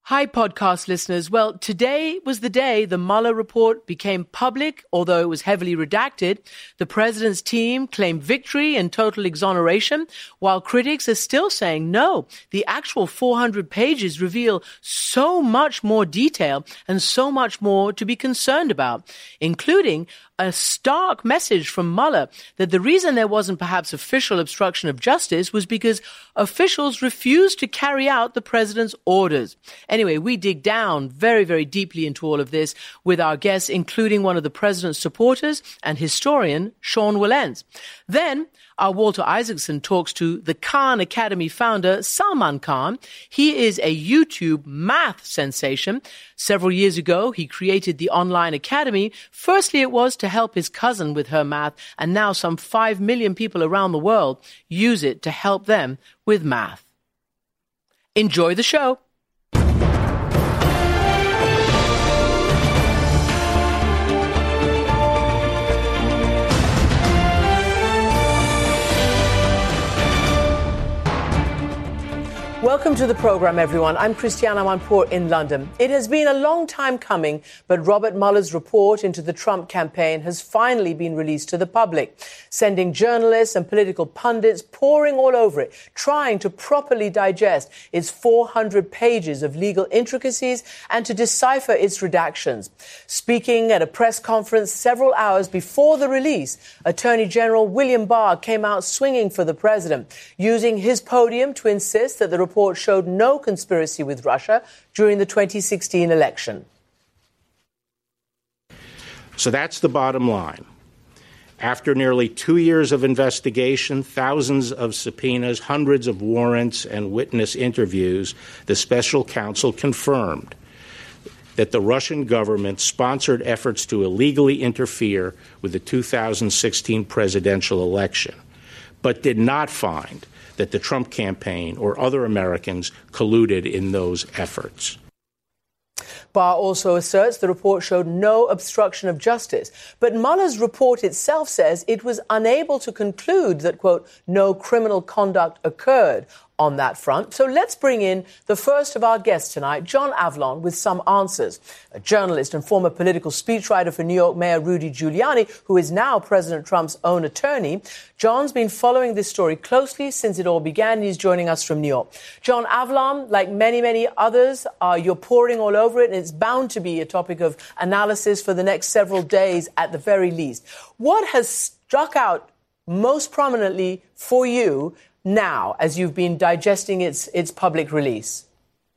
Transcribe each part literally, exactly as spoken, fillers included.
Hi, podcast listeners. Well, today was the day the Mueller report became public, although it was heavily redacted. The president's team claimed victory and total exoneration, while critics are still saying no. The actual four hundred pages reveal so much more detail and so much more to be concerned about, including a stark message from Mueller that the reason there wasn't perhaps official obstruction of justice was because officials refused to carry out the president's orders. Anyway, we dig down very, very deeply into all of this with our guests, including one of the president's supporters and historian, Sean Wilentz. Then our Walter Isaacson talks to the Khan Academy founder, Salman Khan. He is a YouTube math sensation. Several years ago, he created the online academy. Firstly, it was to help his cousin with her math, and now some five million people around the world use it to help them with math. Enjoy the show. Welcome to the program, everyone. I'm Christiane Amanpour in London. It has been a long time coming, but Robert Mueller's report into the Trump campaign has finally been released to the public, sending journalists and political pundits pouring all over it, trying to properly digest its four hundred pages of legal intricacies and to decipher its redactions. Speaking at a press conference several hours before the release, Attorney General William Barr came out swinging for the president, using his podium to insist that the report showed no conspiracy with Russia during the twenty sixteen election. So that's the bottom line. After nearly two years of investigation, thousands of subpoenas, hundreds of warrants, and witness interviews, the special counsel confirmed that the Russian government sponsored efforts to illegally interfere with the two thousand sixteen presidential election, but did not find that the Trump campaign or other Americans colluded in those efforts. Barr also asserts the report showed no obstruction of justice. But Mueller's report itself says it was unable to conclude that, quote, no criminal conduct occurred on that front. So let's bring in the first of our guests tonight, John Avlon, with some answers. A journalist and former political speechwriter for New York Mayor Rudy Giuliani, who is now President Trump's own attorney. John's been following this story closely since it all began. He's joining us from New York. John Avlon, like many, many others, uh, you're pouring all over it, and it's bound to be a topic of analysis for the next several days at the very least. What has struck out most prominently for you now, as you've been digesting its its public release?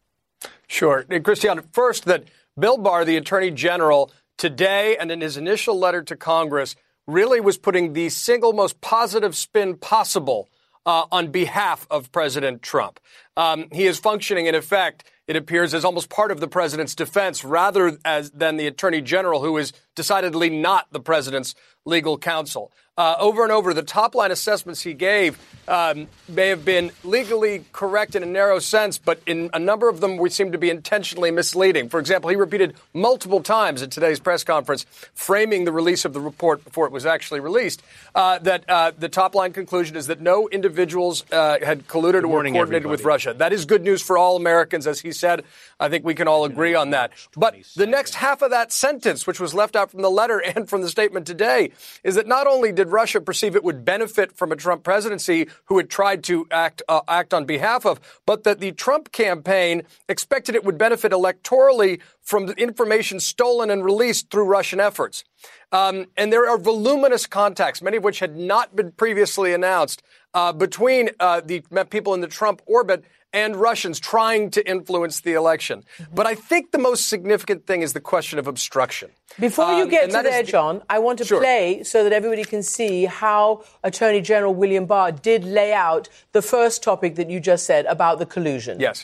Sure. Christiane, first, that Bill Barr, the Attorney General, today and in his initial letter to Congress, really was putting the single most positive spin possible uh, on behalf of President Trump. Um, he is functioning, in effect, it appears, as almost part of the president's defense rather as than the Attorney General, who is decidedly not the president's legal counsel. Uh, over and over, the top-line assessments he gave um, may have been legally correct in a narrow sense, but in a number of them we seem to be intentionally misleading. For example, he repeated multiple times at today's press conference, framing the release of the report before it was actually released, uh, that uh, the top-line conclusion is that no individuals uh, had colluded or coordinated everybody. with Russia. That is good news for all Americans, as he said. I think we can all agree on that. But the next half of that sentence, which was left out from the letter and from the statement today, is that not only did Russia perceive it would benefit from a Trump presidency who it tried to act uh, act on behalf of, but that the Trump campaign expected it would benefit electorally from the information stolen and released through Russian efforts. Um, and there are voluminous contacts, many of which had not been previously announced, uh, between uh, the people in the Trump orbit and Russians trying to influence the election. Mm-hmm. But I think the most significant thing is the question of obstruction. Before you get um, to there, the, John, I want to sure. play so that everybody can see how Attorney General William Barr did lay out the first topic that you just said about the collusion. Yes.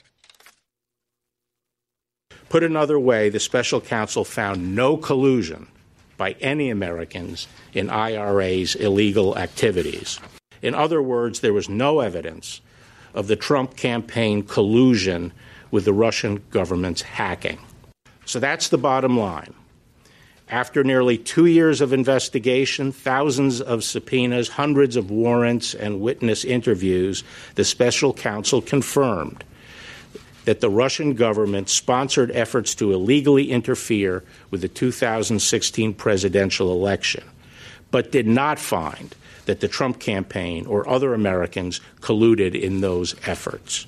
Put another way, the special counsel found no collusion by any Americans in I R A's illegal activities. In other words, there was no evidence of the Trump campaign collusion with the Russian government's hacking. So that's the bottom line. After nearly two years of investigation, thousands of subpoenas, hundreds of warrants, and witness interviews, the special counsel confirmed that the Russian government sponsored efforts to illegally interfere with the two thousand sixteen presidential election, but did not find that the Trump campaign or other Americans colluded in those efforts.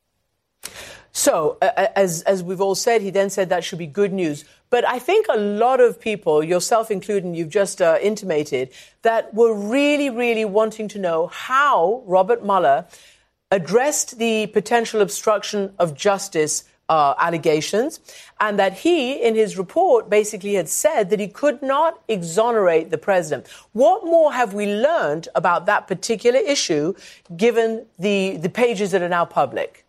So, uh, as as we've all said, he then said that should be good news. But I think a lot of people, yourself included, you've just uh, intimated, that were really, really wanting to know how Robert Mueller addressed the potential obstruction of justice uh, allegations, and that he, in his report, basically had said that he could not exonerate the president. What more have we learned about that particular issue, given the, the pages that are now public?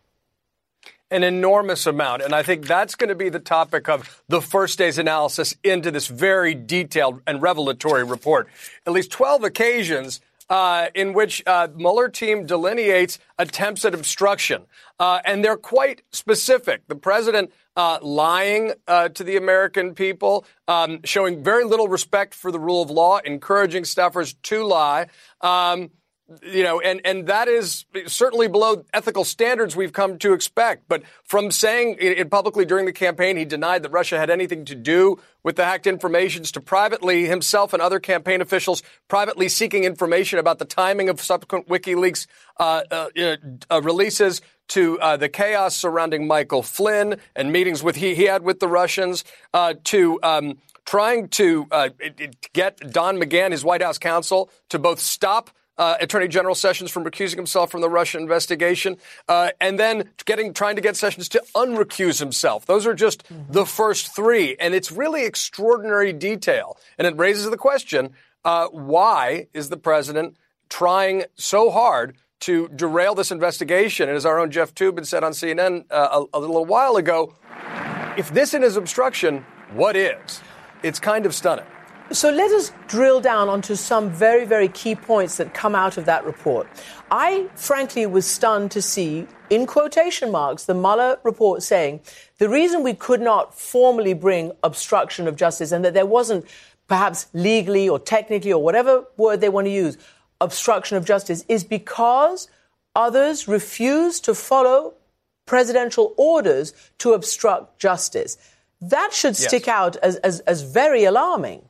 An enormous amount. And I think that's going to be the topic of the first day's analysis into this very detailed and revelatory report. At least twelve occasions uh, in which uh, Mueller team delineates attempts at obstruction. Uh, and they're quite specific. The president uh, lying uh, to the American people, um, showing very little respect for the rule of law, encouraging staffers to lie. Um, You know, and, and that is certainly below ethical standards we've come to expect. But from saying it publicly during the campaign he denied that Russia had anything to do with the hacked informations, to privately himself and other campaign officials privately seeking information about the timing of subsequent WikiLeaks uh, uh, uh, releases, to uh, the chaos surrounding Michael Flynn and meetings with he, he had with the Russians, uh, to um, trying to uh, get Don McGahn, his White House counsel, to both stop Uh, Attorney General Sessions from recusing himself from the Russia investigation, uh, and then getting trying to get Sessions to unrecuse himself. Those are just mm-hmm. the first three, and it's really extraordinary detail. And it raises the question, uh, why is the president trying so hard to derail this investigation? And as our own Jeff Toobin said on C N N uh, a, a little while ago, if this is obstruction, what is? It's kind of stunning. So let us drill down onto some very, very key points that come out of that report. I, frankly, was stunned to see, in quotation marks, the Mueller report saying the reason we could not formally bring obstruction of justice, and that there wasn't perhaps legally or technically or whatever word they want to use, obstruction of justice, is because others refused to follow presidential orders to obstruct justice. That should stick yes. out as, as, as very alarming.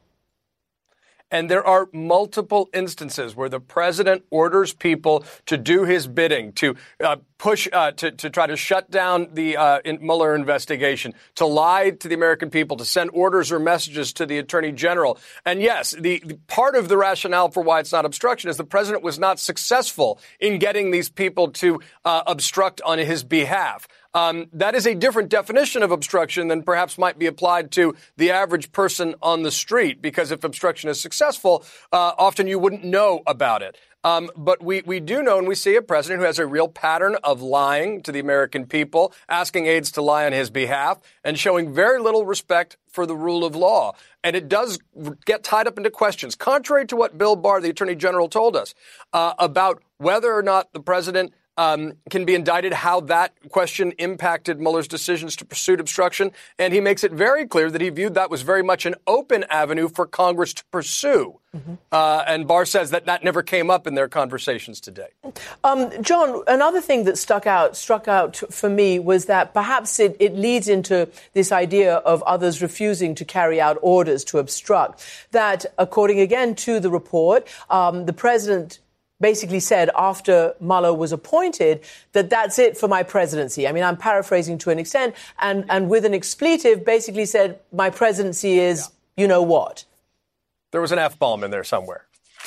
And there are multiple instances where the president orders people to do his bidding, to uh, push, uh, to, to try to shut down the uh, Mueller investigation, to lie to the American people, to send orders or messages to the attorney general. And yes, the, the part of the rationale for why it's not obstruction is the president was not successful in getting these people to uh, obstruct on his behalf. Um, that is a different definition of obstruction than perhaps might be applied to the average person on the street, because if obstruction is successful, uh, often you wouldn't know about it. Um, but we, we do know, and we see a president who has a real pattern of lying to the American people, asking aides to lie on his behalf, and showing very little respect for the rule of law. And it does get tied up into questions, contrary to what Bill Barr, the attorney general, told us uh, about whether or not the president Um, can be indicted, how that question impacted Mueller's decisions to pursue obstruction. And he makes it very clear that he viewed that was very much an open avenue for Congress to pursue. Mm-hmm. Uh, and Barr says that that never came up in their conversations today. Um, John, another thing that stuck out, struck out for me was that perhaps it, it leads into this idea of others refusing to carry out orders to obstruct. That, according again to the report, um, the president basically said after Mueller was appointed that that's it for my presidency. I mean, I'm paraphrasing to an extent, and, and with an expletive basically said my presidency is, yeah. you know what. There was an F-bomb in there somewhere.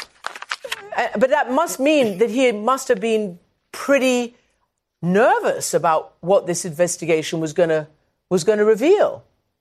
Uh, but that must mean that he must have been pretty nervous about what this investigation was going to was going to reveal.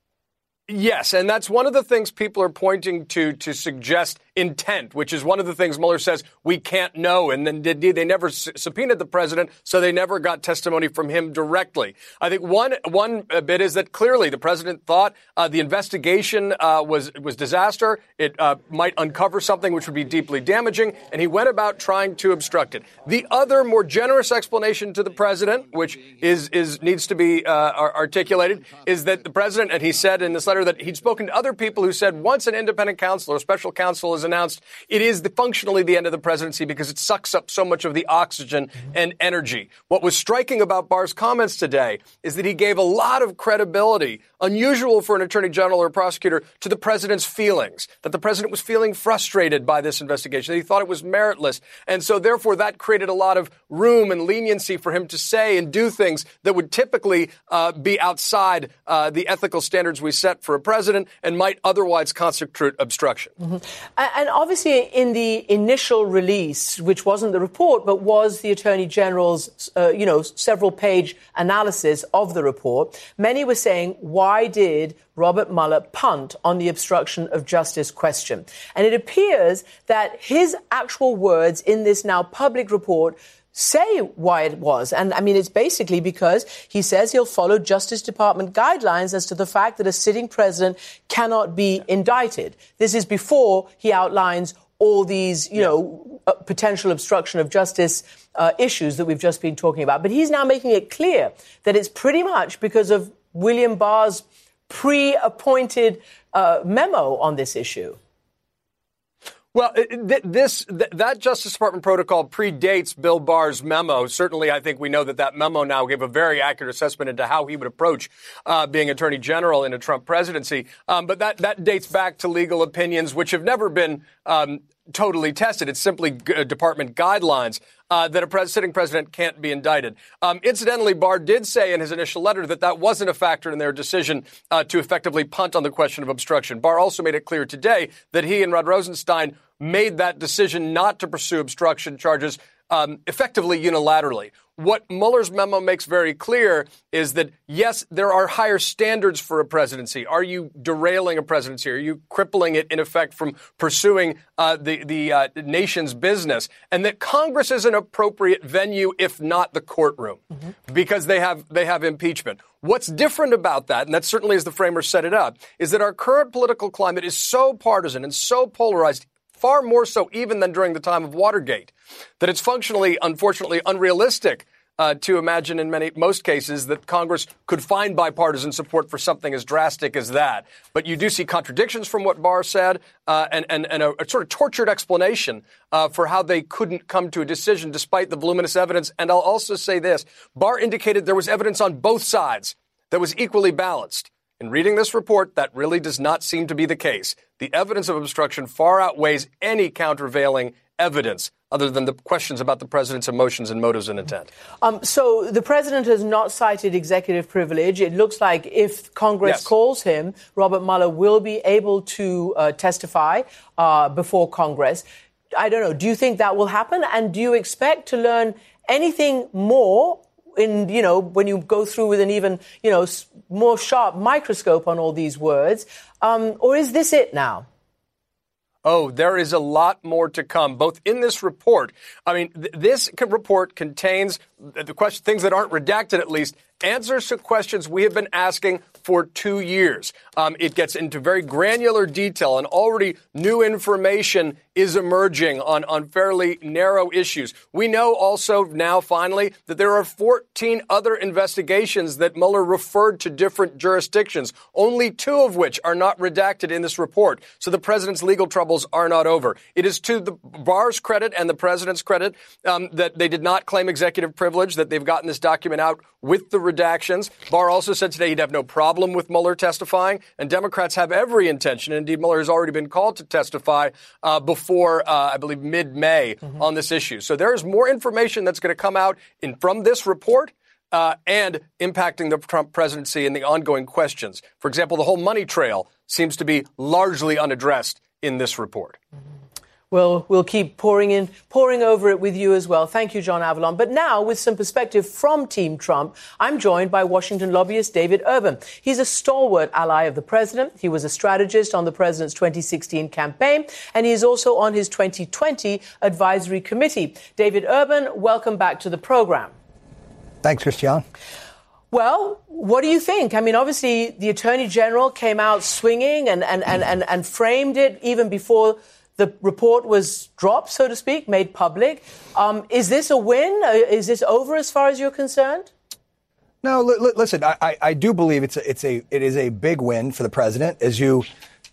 Yes, and that's one of the things people are pointing to to suggest intent, which is one of the things Mueller says we can't know. And then indeed, they never subpoenaed the president, so they never got testimony from him directly. I think one one bit is that clearly the president thought uh, the investigation uh, was was disaster. It uh, might uncover something which would be deeply damaging, and he went about trying to obstruct it. The other more generous explanation to the president, which is is needs to be uh, articulated, is that the president, and he said in this letter that he'd spoken to other people who said once an independent counsel or special counsel is has announced it is the, functionally the end of the presidency because it sucks up so much of the oxygen mm-hmm. and energy. What was striking about Barr's comments today is that he gave a lot of credibility, unusual for an attorney general or a prosecutor, to the president's feelings, that the president was feeling frustrated by this investigation, that he thought it was meritless. And so therefore that created a lot of room and leniency for him to say and do things that would typically uh, be outside uh, the ethical standards we set for a president and might otherwise constitute obstruction. Mm-hmm. And obviously in the initial release, which wasn't the report, but was the Attorney General's, uh, you know, several page analysis of the report, many were saying, why did Robert Mueller punt on the obstruction of justice question? And it appears that his actual words in this now public report say why it was. And I mean, it's basically because he says he'll follow Justice Department guidelines as to the fact that a sitting president cannot be indicted. This is before he outlines all these, you yes. know, uh, potential obstruction of justice uh, issues that we've just been talking about. But he's now making it clear that it's pretty much because of William Barr's pre-appointed uh, memo on this issue. Well, th- this th- that Justice Department protocol predates Bill Barr's memo. Certainly, I think we know that that memo now gave a very accurate assessment into how he would approach uh, being Attorney General in a Trump presidency. Um, but that, that dates back to legal opinions, which have never been um, totally tested. It's simply g- department guidelines uh, that a pres- sitting president can't be indicted. Um, incidentally, Barr did say in his initial letter that that wasn't a factor in their decision uh, to effectively punt on the question of obstruction. Barr also made it clear today that he and Rod Rosenstein made that decision not to pursue obstruction charges um, effectively unilaterally. What Mueller's memo makes very clear is that, yes, there are higher standards for a presidency. Are you derailing a presidency? Are you crippling it, in effect, from pursuing uh, the, the uh, nation's business? And that Congress is an appropriate venue, if not the courtroom, mm-hmm. because they have they have impeachment. What's different about that, and that certainly as the framers set it up, is that our current political climate is so partisan and so polarized, far more so even than during the time of Watergate, that it's functionally, unfortunately, unrealistic uh, to imagine in many most cases that Congress could find bipartisan support for something as drastic as that. But you do see contradictions from what Barr said uh, and, and, and a, a sort of tortured explanation uh, for how they couldn't come to a decision despite the voluminous evidence. And I'll also say this. Barr indicated there was evidence on both sides that was equally balanced. In reading this report, that really does not seem to be the case. The evidence of obstruction far outweighs any countervailing evidence other than the questions about the president's emotions and motives and intent. Um, so the president has not cited executive privilege. It looks like if Congress yes. calls him, Robert Mueller will be able to uh, testify uh, before Congress. I don't know. Do you think that will happen? And do you expect to learn anything more in, you know, when you go through with an even, you know, more sharp microscope on all these words? Um, or is this it now? Oh, there is a lot more to come, both in this report. I mean, th- this report contains the question, things that aren't redacted, at least, answers to questions we have been asking for two years. Um, it gets into very granular detail, and already new information is emerging on, on fairly narrow issues. We know also now, finally, that there are fourteen other investigations that Mueller referred to different jurisdictions, only two of which are not redacted in this report. So the president's legal troubles are not over. It is to the Barr's credit and the president's credit um, that they did not claim executive privilege, that they've gotten this document out with the redactions. Barr also said today he'd have no problem with Mueller testifying, and Democrats have every intention. Indeed, Mueller has already been called to testify uh, before, uh, I believe, mid-May mm-hmm. on this issue. So there is more information that's going to come out in, from this report uh, and impacting the Trump presidency and the ongoing questions. For example, the whole money trail seems to be largely unaddressed in this report. Mm-hmm. Well, we'll keep pouring in, pouring over it with you as well. Thank you, John Avlon. But now, with some perspective from Team Trump, I'm joined by Washington lobbyist David Urban. He's a stalwart ally of the president. He was a strategist on the president's twenty sixteen campaign, and he is also on his twenty twenty advisory committee. David Urban, welcome back to the program. Thanks, Christiane. Well, what do you think? I mean, obviously, the Attorney General came out swinging and, and, and, and, and framed it even before the report was dropped, so to speak, made public. Um, is this a win? Is this over as far as you're concerned? No, li- listen, I, I do believe it's a, it's a it is a big win for the president. As you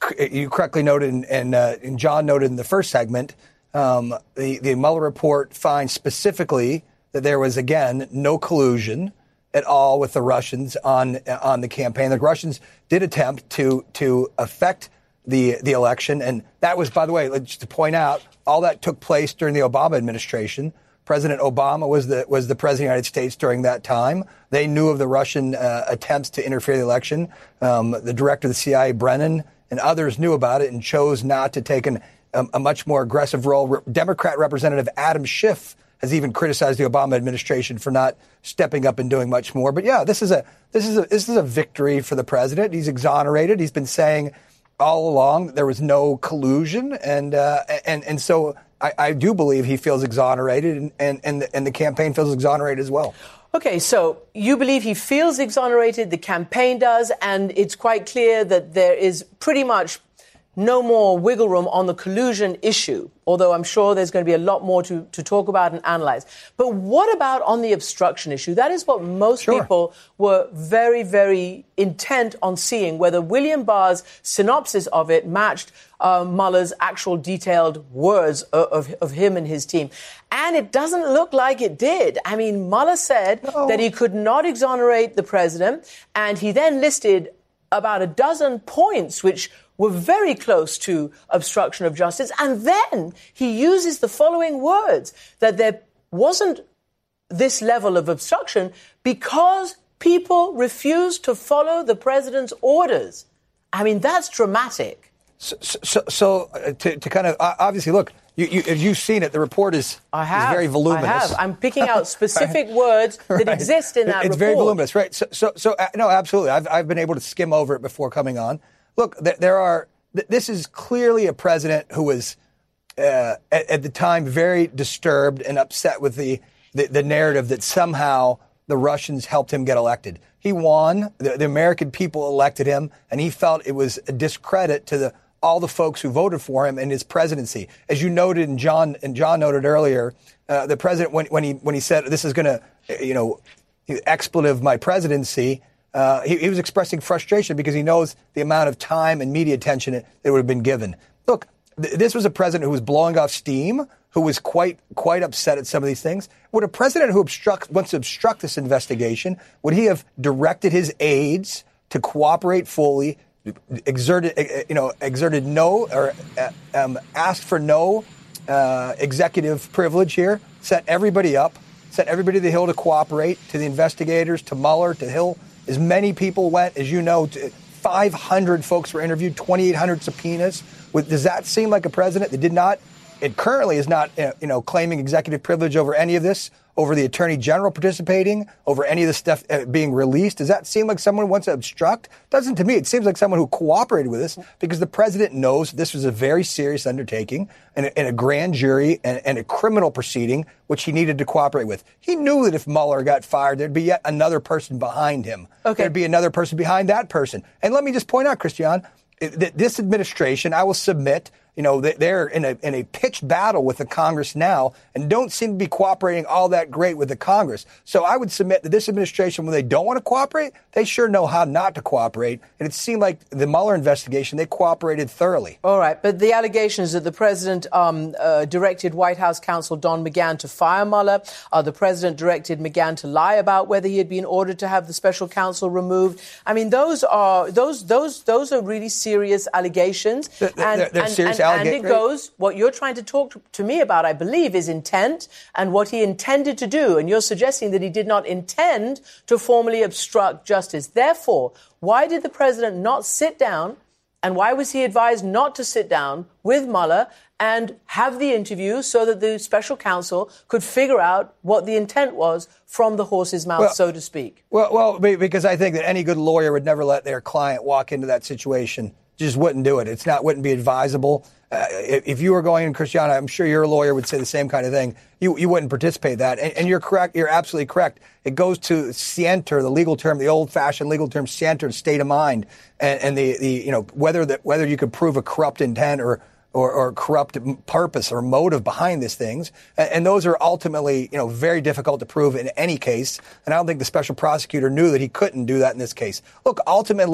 you correctly noted, and, and, uh, and John noted in the first segment, um, the, the Mueller report finds specifically that there was, again, no collusion at all with the Russians on on the campaign. The Russians did attempt to to affect the the election, and that was, by the way, just to point out, all that took place during the Obama administration. President Obama was the was the president of the United States during that time. They knew of the Russian uh, attempts to interfere in the election. Um, the director of the C I A, Brennan, and others knew about it and chose not to take an, a, a much more aggressive role. Democrat Representative Adam Schiff has even criticized the Obama administration for not stepping up and doing much more. But yeah, this is a this is a this is a victory for the president. He's exonerated. He's been saying all along that there was no collusion, and uh, and and so I, I do believe he feels exonerated, and and and the, and the campaign feels exonerated as well. Okay, so you believe he feels exonerated, the campaign does, and it's quite clear that there is pretty much no more wiggle room on the collusion issue, although I'm sure there's going to be a lot more to, to talk about and analyze. But what about on the obstruction issue? That is what most Sure. people were very, very intent on seeing, whether William Barr's synopsis of it matched uh, Mueller's actual detailed words of, of, of him and his team. And it doesn't look like it did. I mean, Mueller said No. that he could not exonerate the president, and he then listed about a dozen points which were very close to obstruction of justice. And then he uses the following words, that there wasn't this level of obstruction because people refused to follow the president's orders. I mean, that's dramatic. So, so, so uh, to, to kind of uh, obviously look, you, you, if you've seen it, the report is, I have, is very voluminous. I have. I'm picking out specific words that Right. exist in that it's report. very voluminous, right? So, so, so uh, no, absolutely. I've, I've been able to skim over it before coming on. Look, th- there are. Th- this is clearly a president who was, uh, at, at the time, very disturbed and upset with the, the the narrative that somehow the Russians helped him get elected. He won. The, the American people elected him, and he felt it was a discredit to the all the folks who voted for him in his presidency. As you noted, and John and John noted earlier, uh, the president when when he when he said this is going to, you know, expletive my presidency. Uh, he, he was expressing frustration because he knows the amount of time and media attention that would have been given. Look, th- this was a president who was blowing off steam, who was quite quite upset at some of these things. Would a president who obstruct, wants to obstruct this investigation, would he have directed his aides to cooperate fully, exerted you know exerted no or uh, um, asked for no uh, executive privilege here, set everybody up, sent everybody to the Hill to cooperate, to the investigators, to Mueller, to Hill. As many people went, as you know, five hundred folks were interviewed, twenty-eight hundred subpoenas. With, does that seem like a president that did not, it currently is not, you know, claiming executive privilege over any of this, over the attorney general participating, over any of the stuff uh, being released? Does that seem like someone who wants to obstruct? Doesn't to me. It seems like someone who cooperated with this because the president knows this was a very serious undertaking and a, and a grand jury and, and a criminal proceeding, which he needed to cooperate with. He knew that if Mueller got fired, there'd be yet another person behind him. Okay. There'd be another person behind that person. And let me just point out, Christian, that this administration, I will submit, you know, they're in a in a pitched battle with the Congress now and don't seem to be cooperating all that great with the Congress. So I would submit that this administration, when they don't want to cooperate, they sure know how not to cooperate. And it seemed like the Mueller investigation, they cooperated thoroughly. All right. But the allegations that the president um, uh, directed White House counsel Don McGahn to fire Mueller, uh, the president directed McGahn to lie about whether he had been ordered to have the special counsel removed. I mean, those are those those those are really serious allegations. They're, they're, they're and, serious and, and it right? goes, what you're trying to talk to, to me about, I believe, is intent and what he intended to do. And you're suggesting that he did not intend to formally obstruct justice. Therefore, why did the president not sit down, and why was he advised not to sit down with Mueller and have the interview so that the special counsel could figure out what the intent was from the horse's mouth, well, so to speak? Well, well, because I think that any good lawyer would never let their client walk into that situation. Just wouldn't do it. It's not, wouldn't be advisable. Uh, if, if you were going in, Christiana, I'm sure your lawyer would say the same kind of thing. You you wouldn't participate in that. And, and you're correct. You're absolutely correct. It goes to scienter, the legal term, the old-fashioned legal term, scienter, state of mind, and, and the, the you know whether that whether you could prove a corrupt intent or or, or corrupt purpose or motive behind these things. And, and those are ultimately, you know, very difficult to prove in any case. And I don't think the special prosecutor knew that he couldn't do that in this case. Look, ultimately,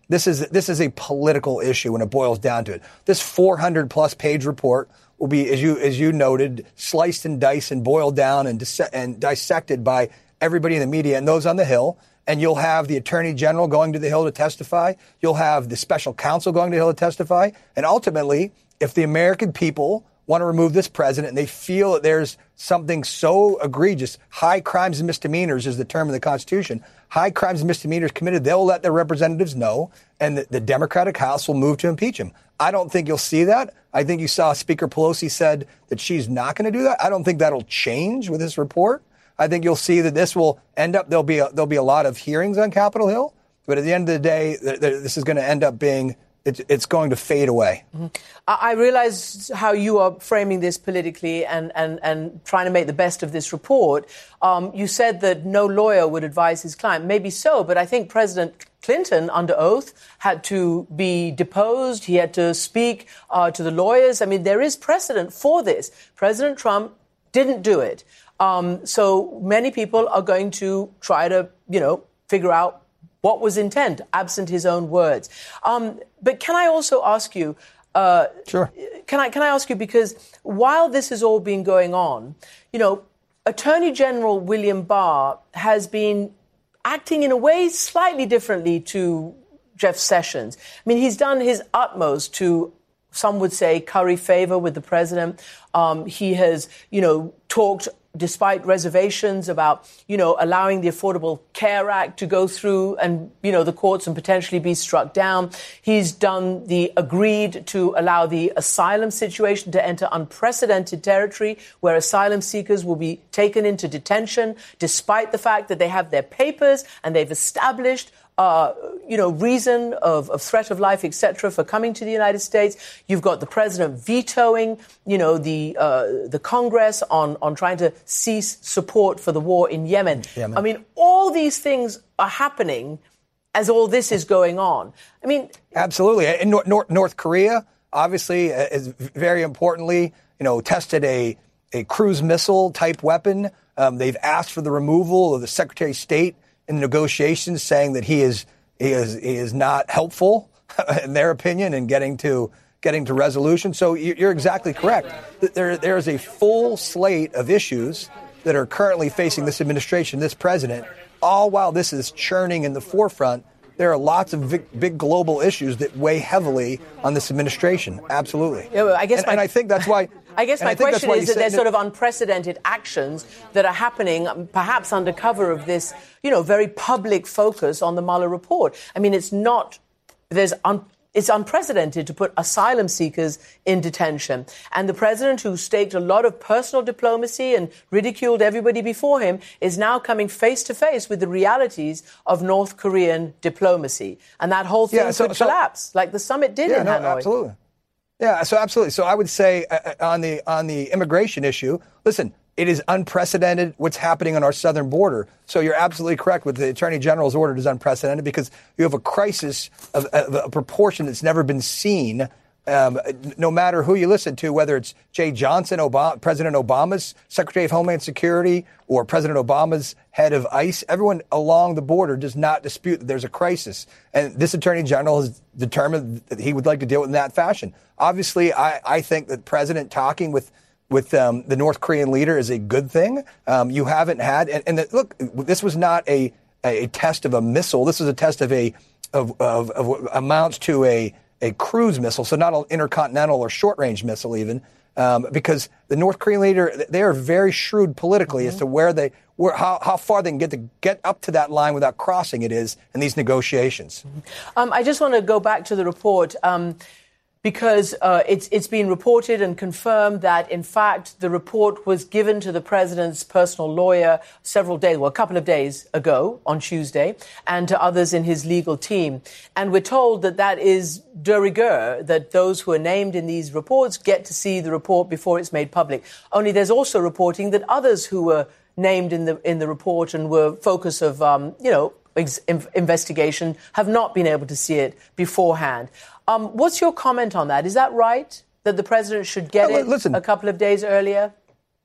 This is this is a political issue when it boils down to it. This four hundred plus page report will be, as you as you noted, sliced and diced and boiled down and dis- and dissected by everybody in the media and those on the Hill. And you'll have the Attorney General going to the Hill to testify. You'll have the special counsel going to the Hill to testify. And ultimately, if the American people want to remove this president and they feel that there's something so egregious, high crimes and misdemeanors is the term in the Constitution, high crimes and misdemeanors committed, they'll let their representatives know, and the, the Democratic House will move to impeach him. I don't think you'll see that. I think you saw Speaker Pelosi said that she's not going to do that. I don't think that'll change with this report. I think you'll see that this will end up, there'll be a, there'll be a lot of hearings on Capitol Hill, but at the end of the day, th- th- this is going to end up being, it's, it's going to fade away. Mm-hmm. I realize how you are framing this politically and, and, and trying to make the best of this report. Um, you said that no lawyer would advise his client. Maybe so, but I think President Clinton, under oath, had to be deposed. He had to speak uh, to the lawyers. I mean, there is precedent for this. President Trump didn't do it. Um, so many people are going to try to, you know, figure out what was intent, absent his own words. Um, but can I also ask you, uh, sure. Can I can I ask you, because while this has all been going on, you know, Attorney General William Barr has been acting in a way slightly differently to Jeff Sessions. I mean, he's done his utmost to, some would say, curry favor with the president. Um, he has, you know, talked, despite reservations, about, you know, allowing the Affordable Care Act to go through and, you know, the courts and potentially be struck down. He's done the agreed to allow the asylum situation to enter unprecedented territory where asylum seekers will be taken into detention, despite the fact that they have their papers and they've established Uh, you know, reason of, of threat of life, et cetera, for coming to the United States. You've got the president vetoing, you know, the uh, the Congress on, on trying to cease support for the war in Yemen. Yemen. I mean, all these things are happening as all this is going on. I mean, absolutely. In North, North, North Korea, obviously, is very importantly, you know, tested a a cruise missile type weapon. Um, they've asked for the removal of the Secretary of State in negotiations, saying that he is he is he is not helpful in their opinion in getting to getting to resolution. So you're exactly correct. There there is a full slate of issues that are currently facing this administration, this president. All while this is churning in the forefront, there are lots of big, big global issues that weigh heavily on this administration. Absolutely. Yeah, well, I guess, and, my, and I think that's why. I guess my question is that there's sort of unprecedented actions that are happening, perhaps under cover of this, you know, very public focus on the Mueller report. I mean, it's not, there's, un, it's unprecedented to put asylum seekers in detention. And the president, who staked a lot of personal diplomacy and ridiculed everybody before him, is now coming face to face with the realities of North Korean diplomacy. And that whole thing yeah, so, could so, collapse, like the summit did yeah, in no, Hanoi. Absolutely. Yeah, so absolutely. So I would say uh, on the on the immigration issue, listen, it is unprecedented what's happening on our southern border. So you're absolutely correct with the Attorney General's order is unprecedented because you have a crisis of, of a proportion that's never been seen. Um, no matter who you listen to, whether it's Jay Johnson, Obama, President Obama's Secretary of Homeland Security, or President Obama's head of ICE, everyone along the border does not dispute that there's a crisis. And this Attorney General has determined that he would like to deal with it in that fashion. Obviously, I, I think that President talking with with um, the North Korean leader is a good thing. Um, you haven't had, and, and the, look, this was not a, a test of a missile. This was a test of a of, of, of what amounts to a a cruise missile, so not an intercontinental or short-range missile even, um, because the North Korean leader, they are very shrewd politically mm-hmm. as to where they, where how, how far they can get to get up to that line without crossing it is in these negotiations. Mm-hmm. Um, I just want to go back to the report. Um, Because uh, it's it's been reported and confirmed that, in fact, the report was given to the president's personal lawyer several days, well, a couple of days ago on Tuesday, and to others in his legal team. And we're told that that is de rigueur, that those who are named in these reports get to see the report before it's made public. Only there's also reporting that others who were named in the in the report and were focus of, um, you know, ex- investigation have not been able to see it beforehand. Um, what's your comment on that? Is that right, that the president should get yeah, it listen, a couple of days earlier?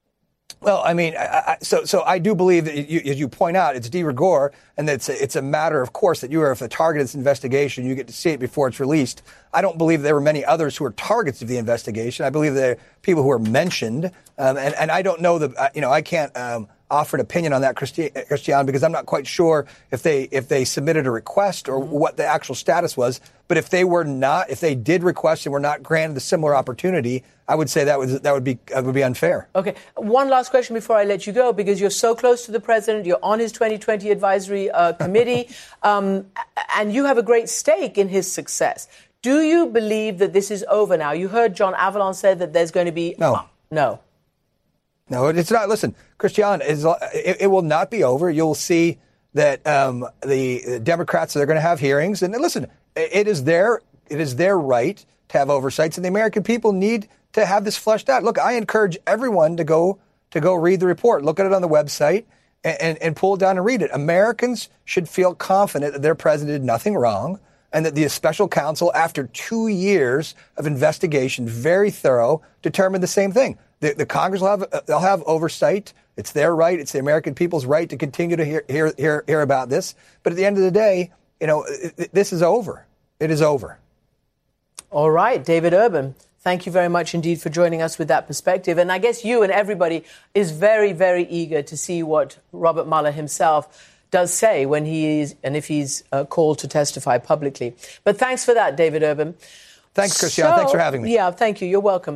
Well, I mean, I, I, so so I do believe that, you, as you point out, it's de rigueur, and that it's a, it's a matter, of course, that you are, if a target of this investigation, you get to see it before it's released. I don't believe there were many others who were targets of the investigation. I believe there are people who were mentioned, um, and, and I don't know the, you know, I can't um, offer an opinion on that, Christi- Christian, because I'm not quite sure if they if they submitted a request or mm-hmm. what the actual status was. But if they were not, if they did request and were not granted a similar opportunity, I would say that would that would be that would be unfair. Okay. One last question before I let you go, because you're so close to the president, you're on his twenty twenty advisory uh, committee, um, and you have a great stake in his success. Do you believe that this is over now? You heard John Avalon say that there's going to be no, uh, no, no. It's not. Listen, Christian, is it, it will not be over. You'll see that um, the Democrats, they're going to have hearings, and listen, it is their it is their right to have oversights, and the American people need to have this fleshed out. Look, I encourage everyone to go to go read the report, look at it on the website, and, and, and pull it down and read it. Americans should feel confident that their president did nothing wrong, and that the special counsel, after two years of investigation, very thorough, determined the same thing. The, the Congress will have they'll have oversight. It's their right. It's the American people's right to continue to hear hear hear, hear about this. But at the end of the day, you know, this is over. It is over. All right, David Urban, thank you very much indeed for joining us with that perspective. And I guess you and everybody is very, very eager to see what Robert Mueller himself does say when he is, and if he's uh, called to testify publicly. But thanks for that, David Urban. Thanks, Christian. So, thanks for having me. Yeah, thank you. You're welcome.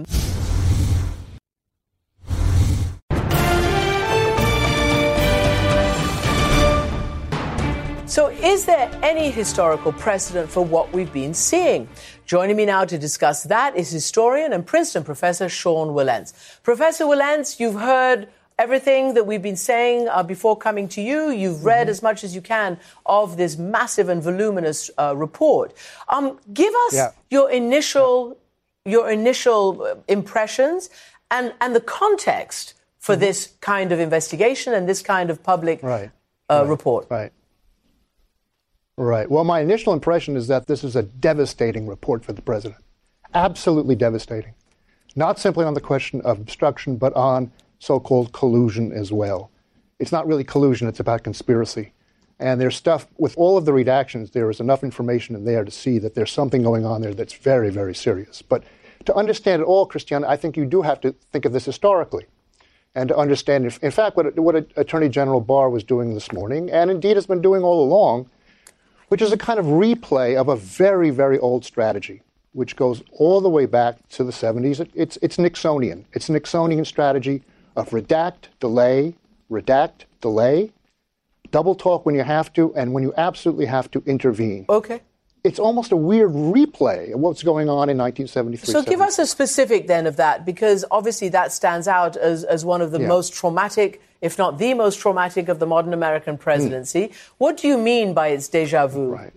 So is there any historical precedent for what we've been seeing? Joining me now to discuss that is historian and Princeton professor Sean Wilentz. Professor Wilentz, you've heard everything that we've been saying uh, before coming to you. You've read mm-hmm. as much as you can of this massive and voluminous uh, report. Um, give us yeah. your initial yeah. your initial impressions and, and the context for mm-hmm. this kind of investigation and this kind of public right. Uh, right. report. Right. Right. Well, my initial impression is that this is a devastating report for the president. Absolutely devastating. Not simply on the question of obstruction, but on so-called collusion as well. It's not really collusion, it's about conspiracy. And there's stuff, with all of the redactions, there is enough information in there to see that there's something going on there that's very, very serious. But to understand it all, Christian, I think you do have to think of this historically. And to understand, in fact, what, what Attorney General Barr was doing this morning, and indeed has been doing all along, which is a kind of replay of a very, very old strategy, which goes all the way back to the seventies. It, it's, it's Nixonian. It's a Nixonian strategy of redact, delay, redact, delay, double talk when you have to, and when you absolutely have to, intervene. Okay. It's almost a weird replay of what's going on in nineteen seventy-three. So give us a specific then of that, because obviously that stands out as, as one of the yeah. most traumatic, if not the most traumatic, of the modern American presidency. Mm. What do you mean by its déjà vu? Right.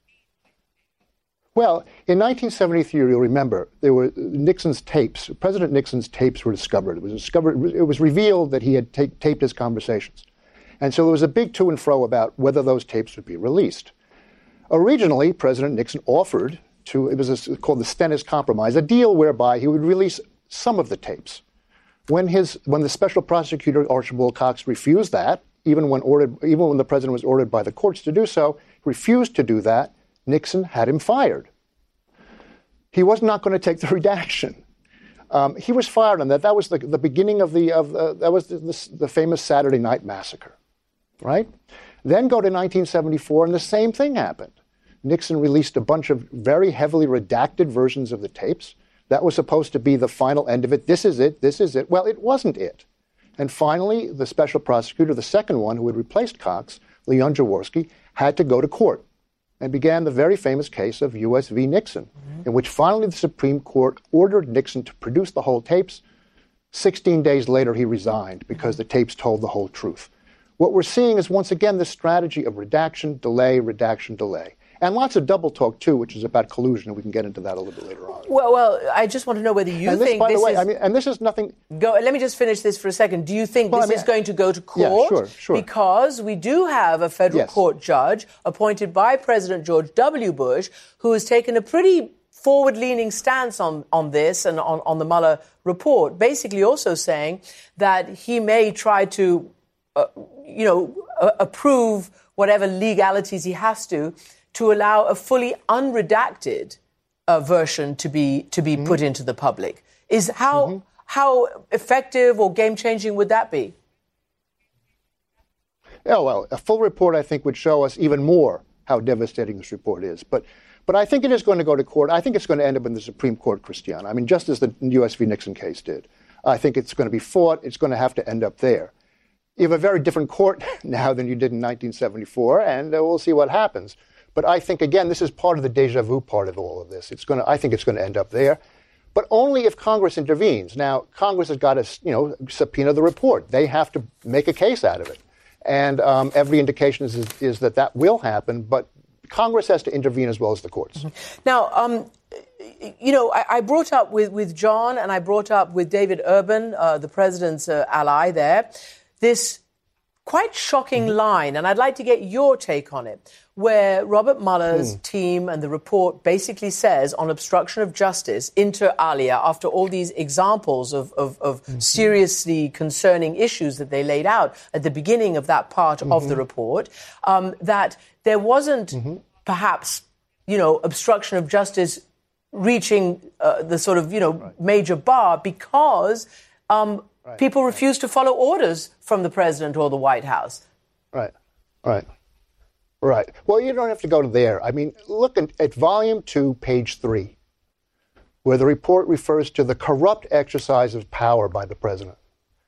Well, in nineteen seventy-three, you'll remember, there were Nixon's tapes. President Nixon's tapes were discovered. It was discovered. It was revealed that he had ta- taped his conversations. And so there was a big to and fro about whether those tapes would be released. Originally, President Nixon offered to, it was a, called the Stennis Compromise, a deal whereby he would release some of the tapes. When his, when the special prosecutor, Archibald Cox, refused that, even when ordered, even when the president was ordered by the courts to do so, refused to do that, Nixon had him fired. He was not going to take the redaction. Um, he was fired on that. That was the, the beginning of the, of uh, that was the, the, the famous Saturday Night Massacre, right? Then go to nineteen seventy-four, and the same thing happened. Nixon released a bunch of very heavily redacted versions of the tapes. That was supposed to be the final end of it. This is it. This is it. Well, it wasn't it. And finally, the special prosecutor, the second one who had replaced Cox, Leon Jaworski, had to go to court and began the very famous case of U S v. Nixon, mm-hmm. in which finally the Supreme Court ordered Nixon to produce the whole tapes. sixteen days later, he resigned because the tapes told the whole truth. What we're seeing is, once again, this strategy of redaction, delay, redaction, delay. And lots of double talk, too, which is about collusion. We can get into that a little bit later on. Well, well, I just want to know whether you and this, think by this the way, is... I mean, and this is nothing... Go, let me just finish this for a second. Do you think well, this I mean, is going to go to court? Yeah, sure, sure. Because we do have a federal yes. court judge appointed by President George W. Bush who has taken a pretty forward-leaning stance on, on this and on, on the Mueller report, basically also saying that he may try to, uh, you know, uh, approve whatever legalities he has to, to allow a fully unredacted uh, version to be to be mm-hmm. put into the public. Is how mm-hmm. how effective or game-changing would that be? Yeah, well, a full report, I think, would show us even more how devastating this report is. But but I think it is going to go to court. I think it's going to end up in the Supreme Court, Christiana. I mean, just as the U S v. Nixon case did. I think it's going to be fought. It's going to have to end up there. You have a very different court now than you did in nineteen seventy-four, and uh, we'll see what happens. But I think, again, this is part of the deja vu part of all of this. It's going to, I think it's going to end up there. But only if Congress intervenes. Now, Congress has got to, you know, subpoena the report. They have to make a case out of it. And um, every indication is, is, is that that will happen. But Congress has to intervene as well as the courts. Mm-hmm. Now, um, you know, I, I brought up with, with John and I brought up with David Urban, uh, the president's uh, ally there, this quite shocking mm-hmm. line, and I'd like to get your take on it, where Robert Mueller's mm. team and the report basically says on obstruction of justice, inter alia, after all these examples of, of, of mm-hmm. seriously concerning issues that they laid out at the beginning of that part mm-hmm. of the report, um, that there wasn't mm-hmm. perhaps, you know, obstruction of justice reaching uh, the sort of, you know, right. major bar because um, right. people refused to follow orders from the president or the White House. Right, right. Right. Well, you don't have to go to there. I mean, look at, at volume two, page three, where the report refers to the corrupt exercise of power by the president.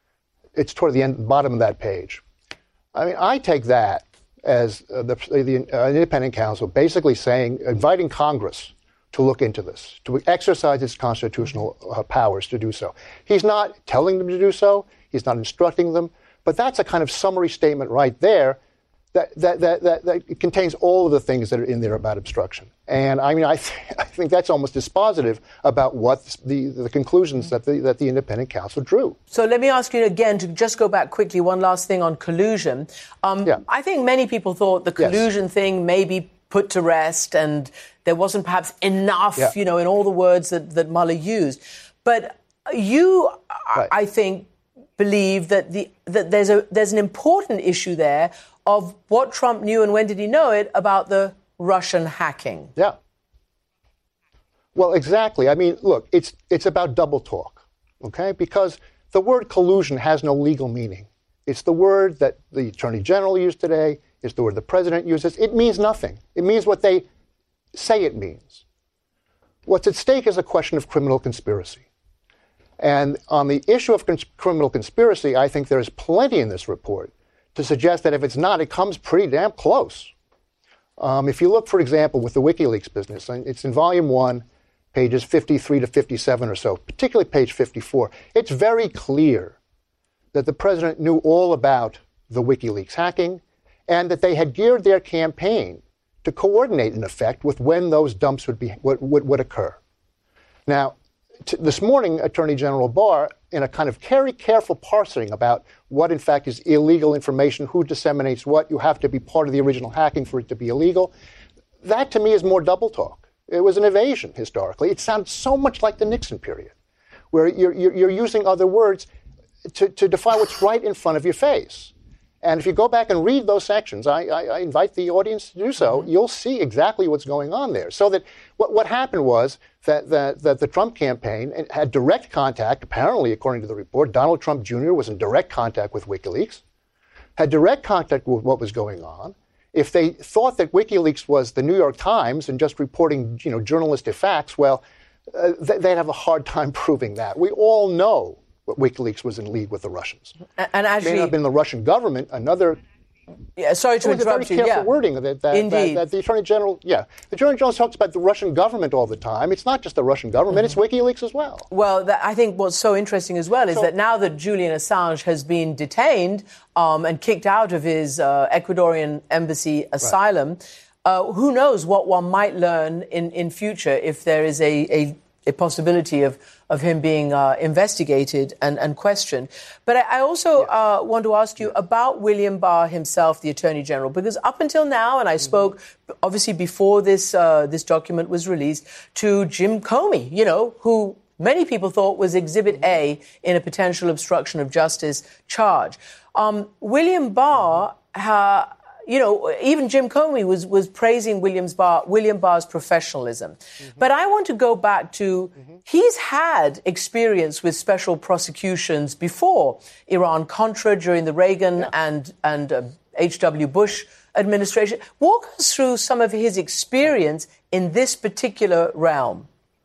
It's toward the end, bottom of that page. I mean, I take that as uh, the, the uh, independent counsel basically saying, inviting Congress to look into this, to exercise its constitutional uh, powers to do so. He's not telling them to do so. He's not instructing them. But that's a kind of summary statement right there that that that that, that contains all of the things that are in there about obstruction. And I mean, I, th- I think that's almost dispositive about what the the conclusions that the that the independent counsel drew. So let me ask you again to just go back quickly. One last thing on collusion. Um, yeah. I think many people thought the collusion yes. thing may be put to rest, and there wasn't perhaps enough, yeah. you know, in all the words that that Mueller used. But you, right. I, I think, believe that the that there's a there's an important issue there of what Trump knew and when did he know it about the Russian hacking. Yeah. Well, exactly. I mean, look, it's it's about double talk, okay? Because the word collusion has no legal meaning. It's the word that the Attorney General used today. It's the word the President uses. It means nothing. It means what they say it means. What's at stake is a question of criminal conspiracy. And on the issue of cons- criminal conspiracy, I think there's plenty in this report to suggest that if it's not, it comes pretty damn close. Um, if you look, for example, with the WikiLeaks business, it's in volume one, pages fifty-three to fifty-seven or so, particularly page fifty-four. It's very clear that the president knew all about the WikiLeaks hacking and that they had geared their campaign to coordinate, in effect, with when those dumps would be would, would, would occur. Now, T- this morning, Attorney General Barr, in a kind of very careful parsing about what, in fact, is illegal information, who disseminates what, you have to be part of the original hacking for it to be illegal. That, to me, is more double talk. It was an evasion, historically. It sounds so much like the Nixon period, where you're, you're, you're using other words to, to define what's right in front of your face. And if you go back and read those sections, I, I, I invite the audience to do so, mm-hmm. you'll see exactly what's going on there. So that what, what happened was that, that, that the Trump campaign had direct contact, apparently, according to the report, Donald Trump Junior was in direct contact with WikiLeaks, had direct contact with what was going on. If they thought that WikiLeaks was the New York Times and just reporting, you know, journalistic facts, well, uh, they'd have a hard time proving that. We all know WikiLeaks was in league with the Russians. And actually, it may not have been the Russian government. Another. Yeah, sorry to interrupt you. Very careful yeah. wording that, that, that, that the Attorney General. Yeah, the Attorney General talks about the Russian government all the time. It's not just the Russian government; mm-hmm. it's WikiLeaks as well. Well, that, I think what's so interesting as well is so, that now that Julian Assange has been detained um, and kicked out of his uh, Ecuadorian embassy asylum, right. uh, who knows what one might learn in in future if there is a. a a possibility of, of him being uh, investigated and, and questioned. But I, I also uh, want to ask you about William Barr himself, the Attorney General, because up until now, and I spoke obviously before this uh, this document was released, to Jim Comey, you know, who many people thought was Exhibit A in a potential obstruction of justice charge. Um, William Barr, uh, you know, even Jim Comey was, was praising Williams Barr, William Barr's professionalism. Mm-hmm. But I want to go back to, mm-hmm. he's had experience with special prosecutions before. Iran-Contra during the Reagan yeah. and, and uh, H W Bush administration. Walk us through some of his experience in this particular realm.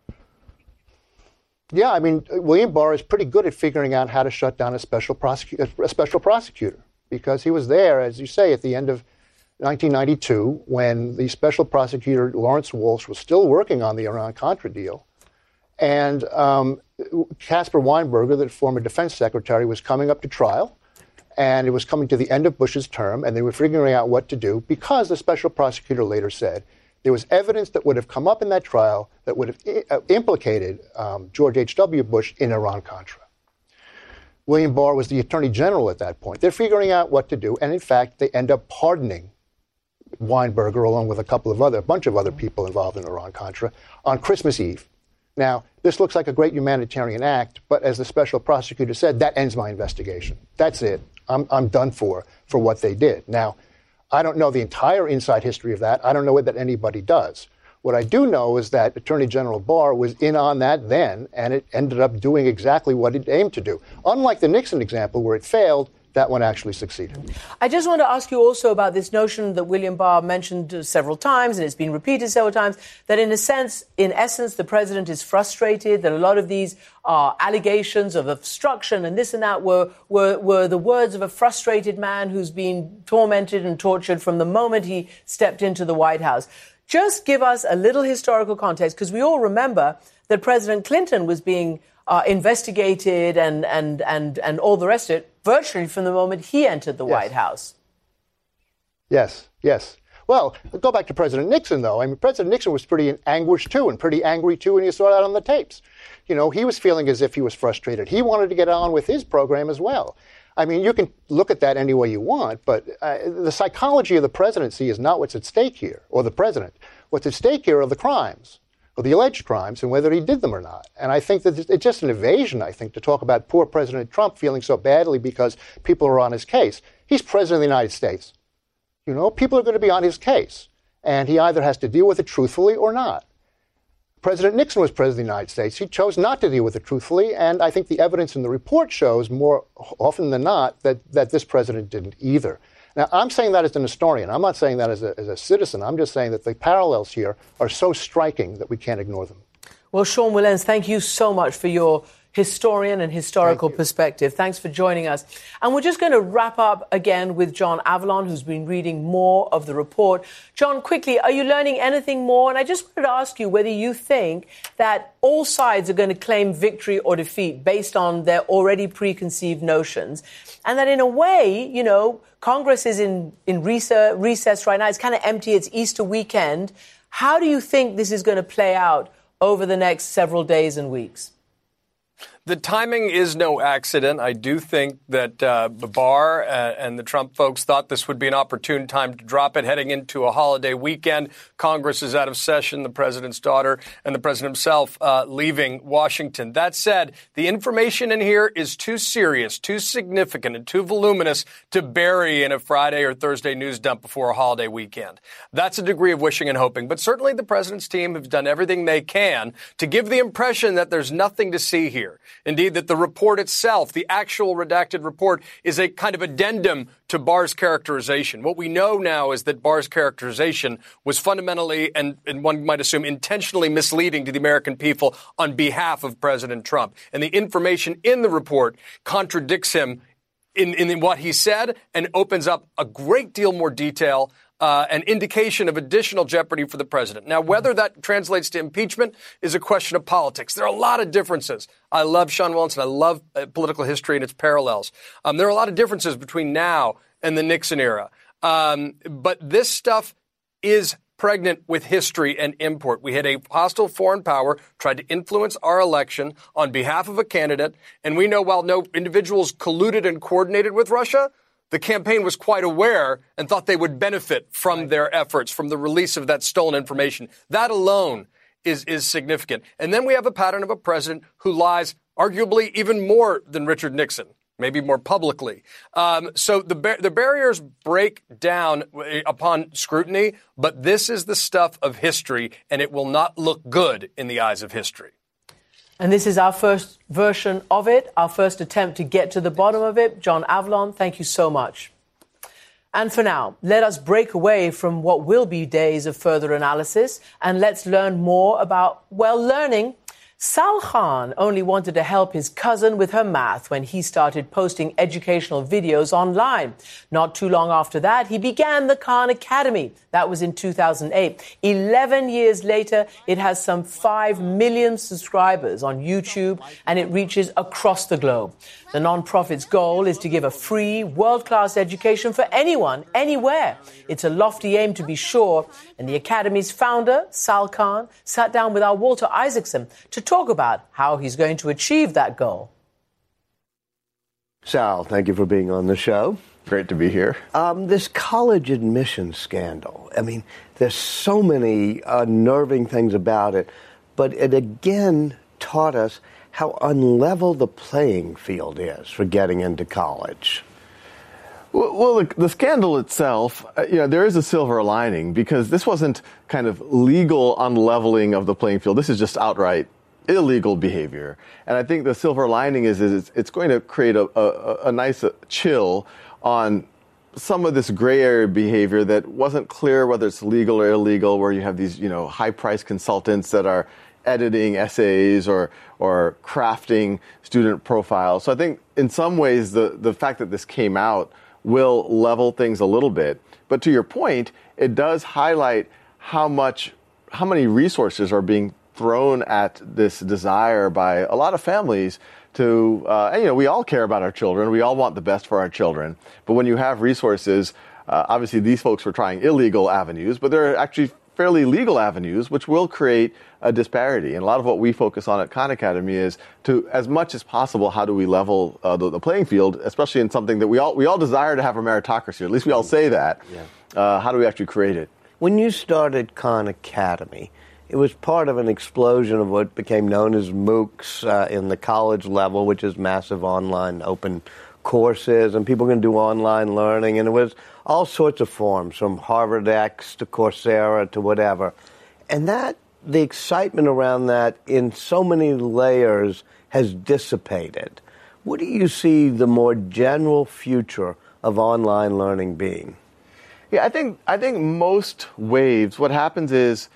Yeah, I mean, William Barr is pretty good at figuring out how to shut down a special prosecutor, a special prosecutor, because he was there, as you say, at the end of nineteen ninety-two, when the special prosecutor Lawrence Walsh was still working on the Iran-Contra deal, and um, Caspar Weinberger, the former defense secretary, was coming up to trial, and it was coming to the end of Bush's term, and they were figuring out what to do, because the special prosecutor later said there was evidence that would have come up in that trial that would have I- implicated um, George H W. Bush in Iran-Contra. William Barr was the Attorney General at that point. They're figuring out what to do, and in fact, they end up pardoning Weinberger, along with a couple of other, a bunch of other people involved in Iran-Contra, on Christmas Eve. Now, this looks like a great humanitarian act, but as the special prosecutor said, that ends my investigation. That's it. I'm, I'm done for, for what they did. Now, I don't know the entire inside history of that. I don't know that anybody does. What I do know is that Attorney General Barr was in on that then, and it ended up doing exactly what it aimed to do. Unlike the Nixon example, where it failed, that one actually succeeded. I just want to ask you also about this notion that William Barr mentioned uh, several times, and it's been repeated several times, that in a sense, in essence, the president is frustrated, that a lot of these uh, allegations of obstruction and this and that were, were, were the words of a frustrated man who's been tormented and tortured from the moment he stepped into the White House. Just give us a little historical context, because we all remember that President Clinton was being uh, investigated and, and, and, and all the rest of it virtually from the moment he entered the yes. White House. Yes, yes. Well, go back to President Nixon, though. I mean, President Nixon was pretty in anguish, too, and pretty angry, too, and you saw that on the tapes. You know, he was feeling as if he was frustrated. He wanted to get on with his program as well. I mean, you can look at that any way you want, but uh, the psychology of the presidency is not what's at stake here, or the president. What's at stake here are the crimes, or the alleged crimes, and whether he did them or not. And I think that it's just an evasion, I think, to talk about poor President Trump feeling so badly because people are on his case. He's president of the United States. You know, people are going to be on his case, and he either has to deal with it truthfully or not. President Nixon was president of the United States. He chose not to deal with it truthfully, and I think the evidence in the report shows more often than not that, that this president didn't either. Now, I'm saying that as an historian. I'm not saying that as a, as a citizen. I'm just saying that the parallels here are so striking that we can't ignore them. Well, Sean Wilentz, thank you so much for your historian and historical Thank perspective. Thanks for joining us. And we're just going to wrap up again with John Avlon, who's been reading more of the report. John, quickly, are you learning anything more? And I just wanted to ask you whether you think that all sides are going to claim victory or defeat based on their already preconceived notions. And that in a way, you know, Congress is in, in recess, recess right now. It's kind of empty. It's Easter weekend. How do you think this is going to play out over the next several days and weeks? The timing is no accident. I do think that uh, Barr uh, and the Trump folks thought this would be an opportune time to drop it heading into a holiday weekend. Congress is out of session, the president's daughter and the president himself uh, leaving Washington. That said, the information in here is too serious, too significant, and too voluminous to bury in a Friday or Thursday news dump before a holiday weekend. That's a degree of wishing and hoping. But certainly the president's team have done everything they can to give the impression that there's nothing to see here. Indeed, that the report itself, the actual redacted report, is a kind of addendum to Barr's characterization. What we know now is that Barr's characterization was fundamentally, and, and one might assume intentionally misleading to the American people on behalf of President Trump. And the information in the report contradicts him in, in what he said and opens up a great deal more detail Uh, an indication of additional jeopardy for the president. Now, whether that translates to impeachment is a question of politics. There are a lot of differences. I love Sean Wilentz, and I love uh, political history and its parallels. Um, there are a lot of differences between now and the Nixon era. Um, but this stuff is pregnant with history and import. We had a hostile foreign power tried to influence our election on behalf of a candidate. And we know while no individuals colluded and coordinated with Russia, the campaign was quite aware and thought they would benefit from their efforts, from the release of that stolen information. That alone is, is significant. And then we have a pattern of a president who lies arguably even more than Richard Nixon, maybe more publicly. Um, so the bar- the barriers break down upon scrutiny, but this is the stuff of history, and it will not look good in the eyes of history. And this is our first version of it, our first attempt to get to the bottom of it. John Avlon, thank you so much. And for now, let us break away from what will be days of further analysis, and let's learn more about, well, learning. Sal Khan only wanted to help his cousin with her math when he started posting educational videos online. Not too long after that, he began the Khan Academy. That was in two thousand eight. Eleven years later, it has some five million subscribers on YouTube, and it reaches across the globe. The nonprofit's goal is to give a free, world-class education for anyone, anywhere. It's a lofty aim, to be sure, and the Academy's founder, Sal Khan, sat down with our Walter Isaacson to talk about how he's going to achieve that goal. Sal, thank you for being on the show. Great to be here. Um, this college admission scandal, I mean, there's so many unnerving things about it, but it again taught us how unlevel the playing field is for getting into college. Well, well the, the scandal itself, uh, you know, there is a silver lining because this wasn't kind of legal unleveling of the playing field. This is just outright illegal behavior. And I think the silver lining is, is it's, it's going to create a, a, a nice chill on some of this gray area behavior that wasn't clear whether it's legal or illegal, where you have these, you know, high-priced consultants that are editing essays or or crafting student profiles. So I think in some ways the, the fact that this came out will level things a little bit. But to your point, it does highlight how much, how many resources are being thrown at this desire by a lot of families to, uh, and, you know, we all care about our children. We all want the best for our children. But when you have resources, uh, obviously these folks were trying illegal avenues, but there are actually fairly legal avenues, which will create a disparity. And a lot of what we focus on at Khan Academy is to, as much as possible, how do we level uh, the, the playing field, especially in something that we all we all desire to have a meritocracy, or at least we all say that. Yeah. Uh, how do we actually create it? When you started Khan Academy, it was part of an explosion of what became known as MOOCs uh, in the college level, which is massive online open courses, and people can do online learning, and it was all sorts of forms, from Harvard X to Coursera to whatever. And that, the excitement around that in so many layers has dissipated. What do you see the more general future of online learning being? Yeah, I think I think most waves, what happens is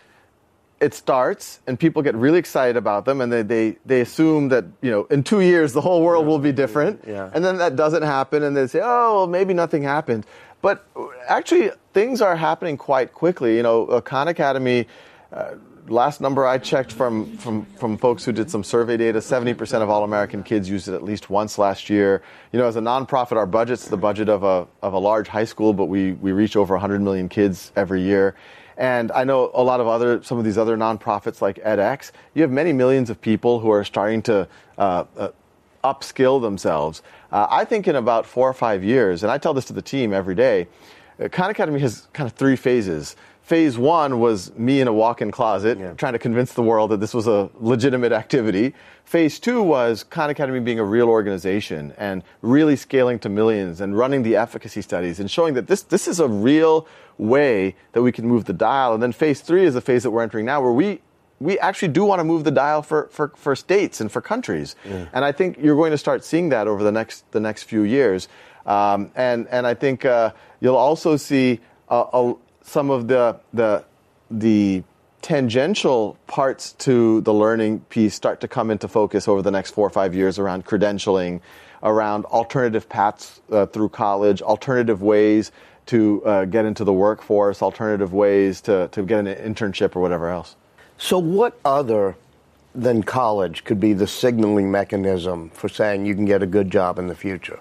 it starts and people get really excited about them, and they, they, they assume that, you know, in two years the whole world will be different. Yeah. And then that doesn't happen, and they say, oh, well, maybe nothing happened. But actually, things are happening quite quickly. You know, Khan Academy, uh, last number I checked from, from, from folks who did some survey data, seventy percent of all American kids used it at least once last year. You know, as a nonprofit, our budget's the budget of a of a large high school, but we, we reach over one hundred million kids every year. And I know a lot of other, some of these other nonprofits like edX, you have many millions of people who are starting to uh, uh, upskill themselves. Uh, I think in about four or five years, and I tell this to the team every day, uh, Khan Academy has kind of three phases. Phase one was me in a walk-in closet yeah. trying to convince the world that this was a legitimate activity. Phase two was Khan Academy being a real organization and really scaling to millions and running the efficacy studies and showing that this, this is a real way that we can move the dial. And then phase three is the phase that we're entering now, where we we actually do want to move the dial for, for, for states and for countries. Yeah. And I think you're going to start seeing that over the next the next few years. Um, and, and I think uh, you'll also see a, a some of the the the tangential parts to the learning piece start to come into focus over the next four or five years around credentialing, around alternative paths uh, through college, alternative ways to uh, get into the workforce, alternative ways to, to get an internship or whatever else. So what other than college could be the signaling mechanism for saying you can get a good job in the future?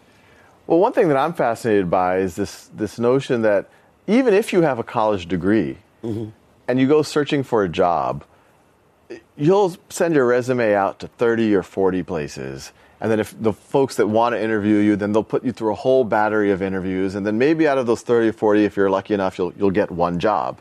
Well, one thing that I'm fascinated by is this this notion that even if you have a college degree, mm-hmm. and you go searching for a job, you'll send your resume out to thirty or forty places. And then if the folks that want to interview you, then they'll put you through a whole battery of interviews. And then maybe out of those thirty or forty, if you're lucky enough, you'll, you'll get one job.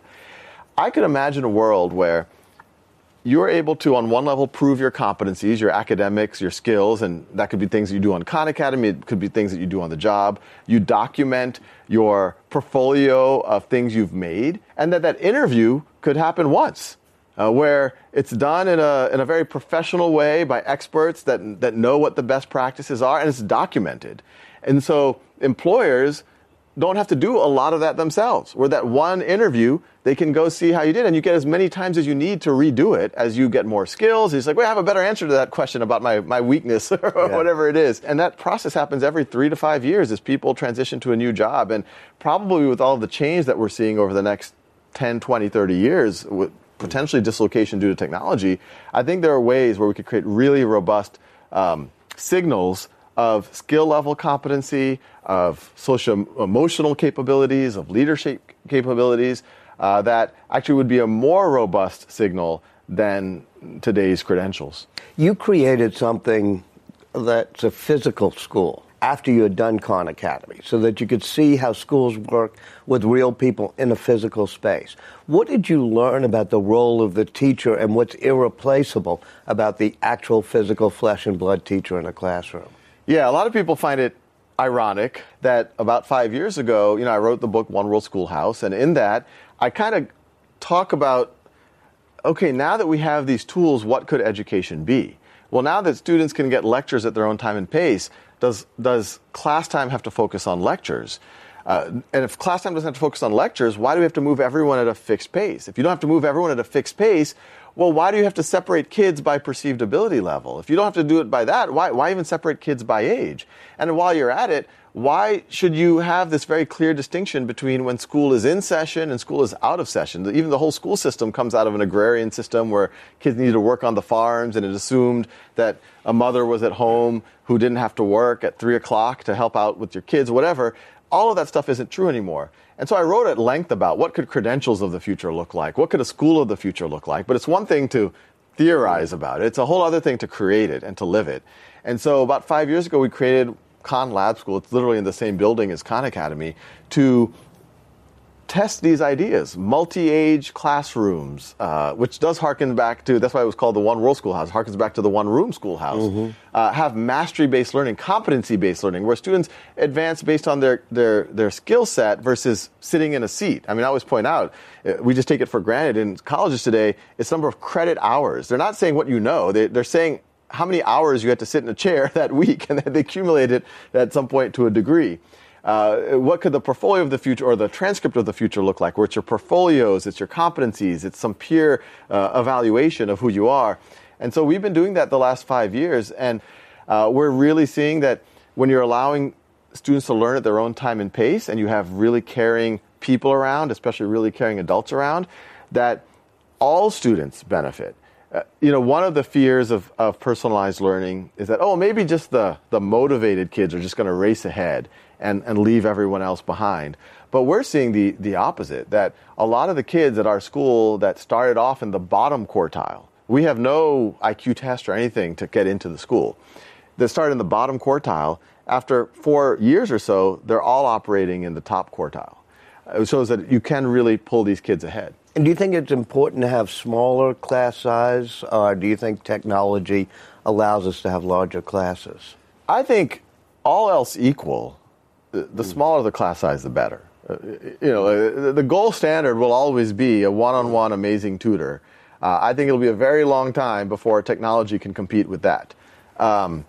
I could imagine a world where you're able to, on one level, prove your competencies, your academics, your skills, and that could be things you do on Khan Academy, it could be things that you do on the job. You document your portfolio of things you've made, and that that interview could happen once. Uh, where it's done in a in a very professional way by experts that that know what the best practices are, and it's documented. And so employers don't have to do a lot of that themselves. Where that one interview, they can go see how you did, and you get as many times as you need to redo it as you get more skills. It's like, well, I have a better answer to that question about my, my weakness or yeah. whatever it is. And that process happens every three to five years as people transition to a new job. And probably with all the change that we're seeing over the next ten, twenty, thirty years, with potentially dislocation due to technology, I think there are ways where we could create really robust um, signals of skill level competency, of social emotional capabilities, of leadership capabilities, uh, that actually would be a more robust signal than today's credentials. You created something that's a physical school after you had done Khan Academy, so that you could see how schools work with real people in a physical space. What did you learn about the role of the teacher and what's irreplaceable about the actual physical flesh and blood teacher in a classroom? Yeah, a lot of people find it ironic that about five years ago, you know, I wrote the book One World Schoolhouse, and in that, I kind of talk about, okay, now that we have these tools, what could education be? Well, now that students can get lectures at their own time and pace, does does class time have to focus on lectures? Uh, and if class time doesn't have to focus on lectures, why do we have to move everyone at a fixed pace? If you don't have to move everyone at a fixed pace, well, why do you have to separate kids by perceived ability level? If you don't have to do it by that, why, why even separate kids by age? And while you're at it, why should you have this very clear distinction between when school is in session and school is out of session? Even the whole school system comes out of an agrarian system where kids needed to work on the farms, and it assumed that a mother was at home who didn't have to work at three o'clock to help out with your kids, whatever. All of that stuff isn't true anymore. And so I wrote at length about what could credentials of the future look like? What could a school of the future look like? But it's one thing to theorize about it. It's a whole other thing to create it and to live it. And so about five years ago, we created Khan Lab School. It's literally in the same building as Khan Academy, to test these ideas. Multi-age classrooms, uh, which does harken back to, that's why it was called the One World Schoolhouse, harkens back to the One Room Schoolhouse. Mm-hmm. Uh, have mastery-based learning, competency-based learning, where students advance based on their, their, their skill set versus sitting in a seat. I mean, I always point out, we just take it for granted in colleges today, it's the number of credit hours. They're not saying what you know, they, they're saying how many hours you had to sit in a chair that week, and they accumulate it at some point to a degree. Uh, what could the portfolio of the future or the transcript of the future look like? Where it's your portfolios, it's your competencies, it's some peer uh, evaluation of who you are. And so we've been doing that the last five years, and uh, we're really seeing that when you're allowing students to learn at their own time and pace, and you have really caring people around, especially really caring adults around, that all students benefit. Uh, you know, one of the fears of, of personalized learning is that, oh, maybe just the, the motivated kids are just going to race ahead and, and leave everyone else behind. But we're seeing the, the opposite, that a lot of the kids at our school that started off in the bottom quartile, we have no I Q test or anything to get into the school, that started in the bottom quartile, after four years or so, they're all operating in the top quartile. It shows that you can really pull these kids ahead. And do you think it's important to have smaller class size, or do you think technology allows us to have larger classes? I think all else equal, the, the smaller the class size, the better. Uh, you know, the gold standard will always be a one-on-one amazing tutor. Uh, I think it'll be a very long time before technology can compete with that. Um,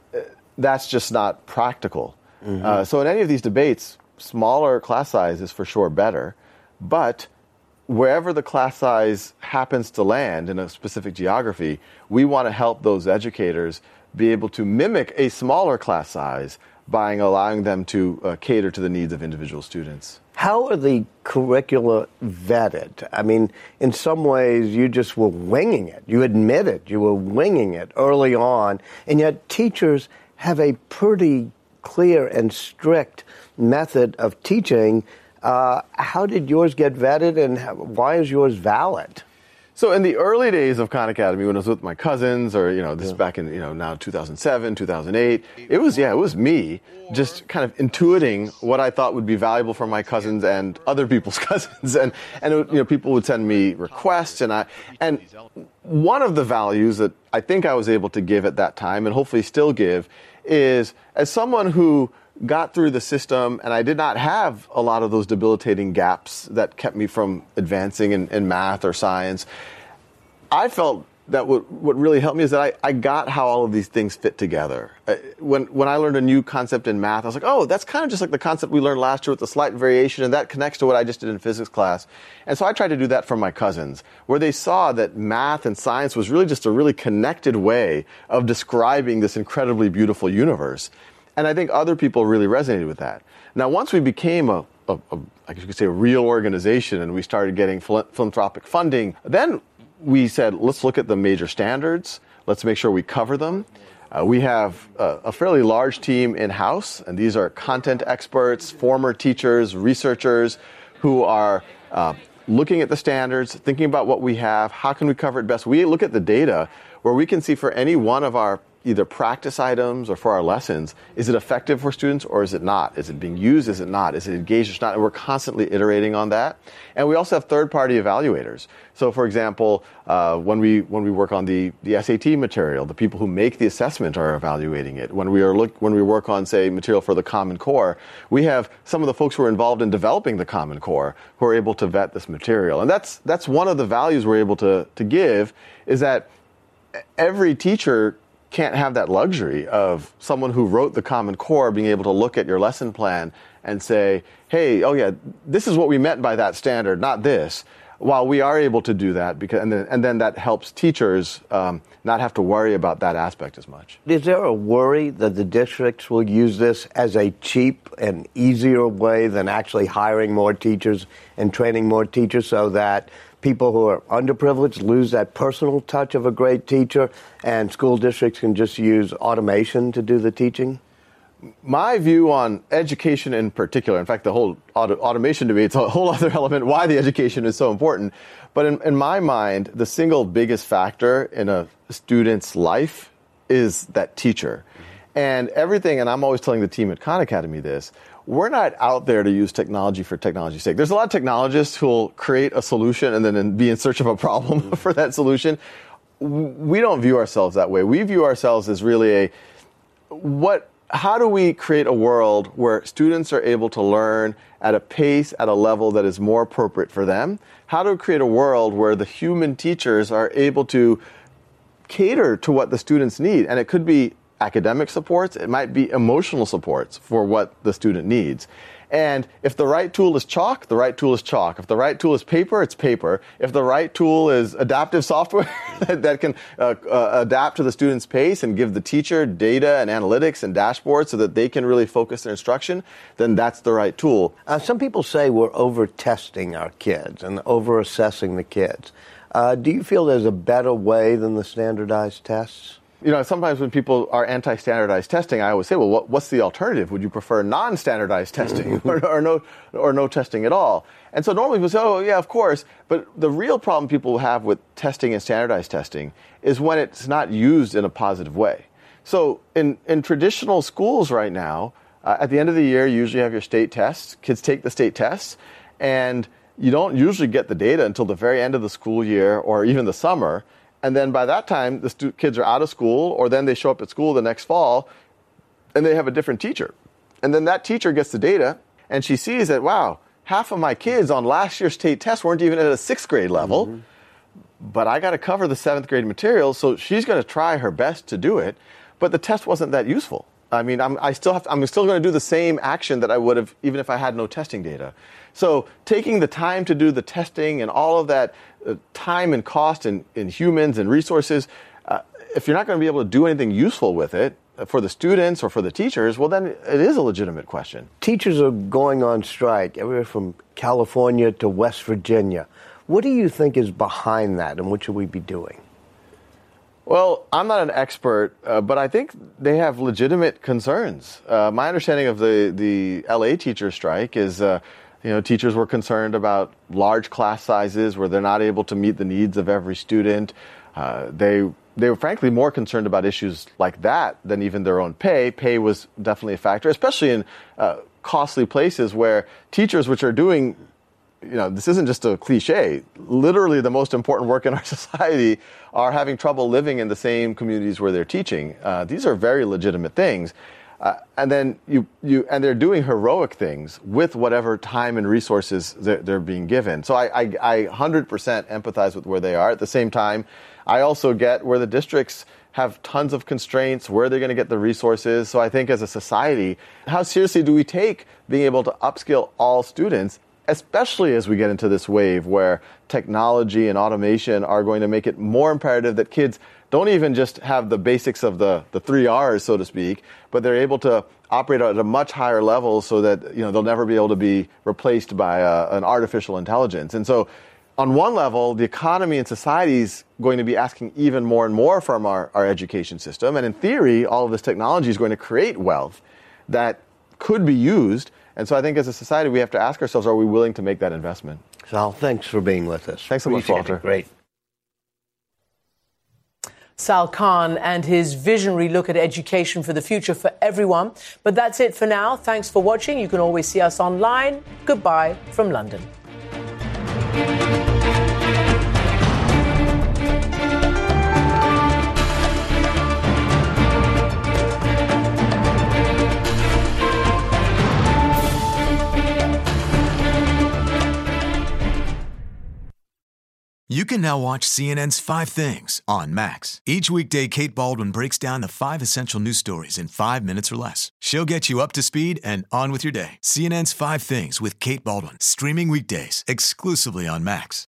that's just not practical. Mm-hmm. Uh, so in any of these debates, smaller class size is for sure better, but wherever the class size happens to land in a specific geography, we want to help those educators be able to mimic a smaller class size by allowing them to uh, cater to the needs of individual students. How are the curricula vetted? I mean, in some ways, you just were winging it. You admitted you were winging it early on, and yet teachers have a pretty clear and strict method of teaching Uh, how did yours get vetted, and how, why is yours valid? So in the early days of Khan Academy, when I was with my cousins, or, you know, this yeah. is back in, you know, now two thousand seven, two thousand eight, it was, yeah, it was me just kind of intuiting what I thought would be valuable for my cousins and other people's cousins. And, and it, you know, people would send me requests, and I, and one of the values that I think I was able to give at that time, and hopefully still give, is as someone who got through the system, and I did not have a lot of those debilitating gaps that kept me from advancing in, in math or science. I felt that what, what really helped me is that I, I got how all of these things fit together. When when I learned a new concept in math, I was like, oh, that's kind of just like the concept we learned last year with a slight variation, and that connects to what I just did in physics class. And so I tried to do that for my cousins, where they saw that math and science was really just a really connected way of describing this incredibly beautiful universe. And I think other people really resonated with that. Now, once we became a, a, a I guess you could say, a real organization, and we started getting phil- philanthropic funding, then we said, let's look at the major standards. Let's make sure we cover them. Uh, we have a, a fairly large team in-house, and these are content experts, former teachers, researchers who are uh, looking at the standards, thinking about what we have, how can we cover it best. We look at the data where we can see for any one of our either practice items or for our lessons, is it effective for students or is it not? Is it being used? Is it not? Is it engaged or not? And we're constantly iterating on that. And we also have third-party evaluators. So, for example, uh, when we when we work on the, the S A T material, the people who make the assessment are evaluating it. When we are look when we work on, say, material for the Common Core, we have some of the folks who are involved in developing the Common Core who are able to vet this material. And that's that's one of the values we're able to to give, is that every teacher can't have that luxury of someone who wrote the Common Core being able to look at your lesson plan and say, hey, oh yeah, this is what we meant by that standard, not this. While we are able to do that, because and then, and then that helps teachers um, not have to worry about that aspect as much. Is there a worry that the districts will use this as a cheap and easier way than actually hiring more teachers and training more teachers, so that people who are underprivileged lose that personal touch of a great teacher, and school districts can just use automation to do the teaching? My view on education in particular, in fact, the whole auto- automation debate is a whole other element why the education is so important. But in, in my mind, the single biggest factor in a student's life is that teacher. And everything, and I'm always telling the team at Khan Academy this, we're not out there to use technology for technology's sake. There's a lot of technologists who will create a solution and then be in search of a problem for that solution. We don't view ourselves that way. We view ourselves as really a, what, how do we create a world where students are able to learn at a pace, at a level that is more appropriate for them? How do we create a world where the human teachers are able to cater to what the students need? And it could be academic supports, it might be emotional supports for what the student needs. And if the right tool is chalk, the right tool is chalk. If the right tool is paper, it's paper. If the right tool is adaptive software that, that can uh, uh, adapt to the student's pace and give the teacher data and analytics and dashboards so that they can really focus their instruction, then that's the right tool. Uh, some people say we're over-testing our kids and over-assessing the kids. Uh, do you feel there's a better way than the standardized tests? You know, sometimes when people are anti-standardized testing, I always say, well, what, what's the alternative? Would you prefer non-standardized testing or, or no or no testing at all? And so normally people say, oh, yeah, of course. But the real problem people have with testing and standardized testing is when it's not used in a positive way. So in, in traditional schools right now, uh, at the end of the year, you usually have your state tests. Kids take the state tests, and you don't usually get the data until the very end of the school year or even the summer. And then by that time, the stu- kids are out of school, or then they show up at school the next fall, and they have a different teacher. And then that teacher gets the data, and she sees that, wow, half of my kids on last year's state test weren't even at a sixth grade level, mm-hmm. but I got to cover the seventh grade material, so she's going to try her best to do it, but the test wasn't that useful. I mean, I'm, I still have to, I'm still going to do the same action that I would have even if I had no testing data. So taking the time to do the testing and all of that uh, time and cost in, in humans and resources, uh, if you're not going to be able to do anything useful with it uh, for the students or for the teachers, well, then it is a legitimate question. Teachers are going on strike everywhere from California to West Virginia. What do you think is behind that, and what should we be doing? Well, I'm not an expert, uh, but I think they have legitimate concerns. Uh, my understanding of the, the L A teacher strike is uh, You know, teachers were concerned about large class sizes where they're not able to meet the needs of every student. Uh, they they were frankly more concerned about issues like that than even their own pay. Pay was definitely a factor, especially in uh, costly places where teachers, which are doing, you know, this isn't just a cliche, literally the most important work in our society, are having trouble living in the same communities where they're teaching. Uh, these are very legitimate things. Uh, and then you, you, and they're doing heroic things with whatever time and resources they're, they're being given. So I, I, I one hundred percent empathize with where they are. At the same time, I also get where the districts have tons of constraints, where they're going to get the resources. So I think as a society, how seriously do we take being able to upskill all students, especially as we get into this wave where technology and automation are going to make it more imperative that kids don't even just have the basics of the, the three R's, so to speak, but they're able to operate at a much higher level so that, you know, they'll never be able to be replaced by a, an artificial intelligence. And so on one level, the economy and society is going to be asking even more and more from our, our education system. And in theory, all of this technology is going to create wealth that could be used. And so I think as a society, we have to ask ourselves, are we willing to make that investment? Sal, thanks for being with us. Thanks so much, Walter. Great. Sal Khan and his visionary look at education for the future for everyone. But that's it for now. Thanks for watching. You can always see us online. Goodbye from London. You can now watch C N N's Five Things on Max. Each weekday, Kate Baldwin breaks down the five essential news stories in five minutes or less. She'll get you up to speed and on with your day. C N N's Five Things with Kate Baldwin, streaming weekdays exclusively on Max.